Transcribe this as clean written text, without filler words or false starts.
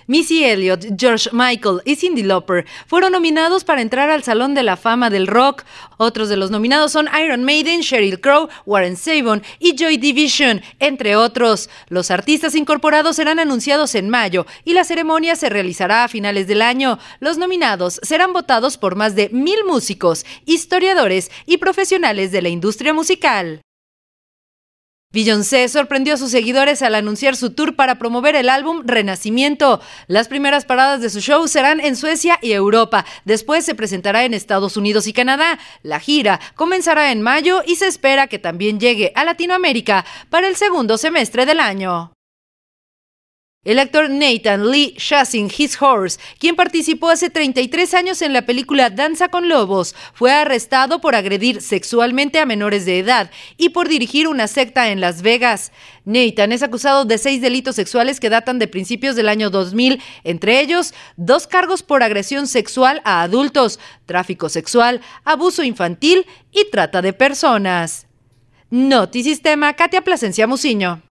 Missy Elliott, George Michael y Cyndi Lauper fueron nominados para entrar al Salón de la Fama del Rock. Otros de los nominados son Iron Maiden, Sheryl Crow, Warren Zevon y Joy Division, entre otros. Los artistas incorporados serán anunciados en mayo y la ceremonia se realizará a finales del año. Los nominados serán votados por más de 1,000 músicos, historiadores y profesionales de la industria musical. Beyoncé sorprendió a sus seguidores al anunciar su tour para promover el álbum Renacimiento. Las primeras paradas de su show serán en Suecia y Europa. Después se presentará en Estados Unidos y Canadá. La gira comenzará en mayo y se espera que también llegue a Latinoamérica para el segundo semestre del año. El actor Nathan Lee Chasing His Horse, quien participó hace 33 años en la película Danza con Lobos, fue arrestado por agredir sexualmente a menores de edad y por dirigir una secta en Las Vegas. Nathan es acusado de 6 delitos sexuales que datan de principios del año 2000, entre ellos 2 cargos por agresión sexual a adultos, tráfico sexual, abuso infantil y trata de personas. Notisistema, Katia Plasencia Muciño.